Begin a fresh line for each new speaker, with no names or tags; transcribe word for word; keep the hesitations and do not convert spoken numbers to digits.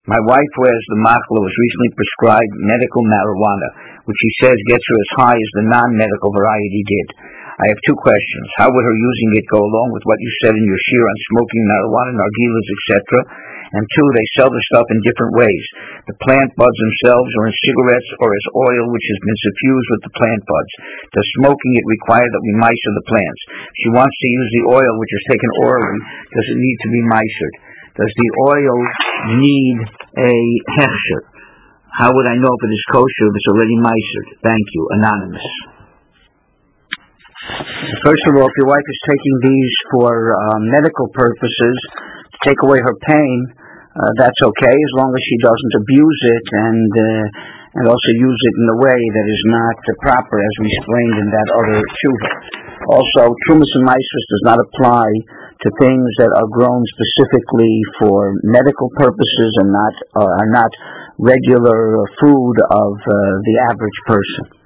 My wife wears the machla was recently prescribed medical marijuana, which she says gets her as high as the non-medical variety did. I have two questions. How would her using it go along with what you said in your shir on smoking marijuana, nargilas, et cetera? And two, they sell the stuff in different ways. The plant buds themselves, or in cigarettes, or as oil which has been suffused with the plant buds. Does smoking it require that we micer the plants? She wants to use the oil which is taken orally. Does it need to be micered? Does the oil need a hechsher? How would I know if it is kosher if it's already micered? Thank you. Anonymous. First of all, if your wife is taking these for uh, medical purposes, to take away her pain, uh, that's okay, as long as she doesn't abuse it and uh, and also use it in a way that is not uh, proper, as we explained in that other tshuva. Also, trumas and maasros does not apply to things that are grown specifically for medical purposes and not uh, are not regular food of uh, the average person.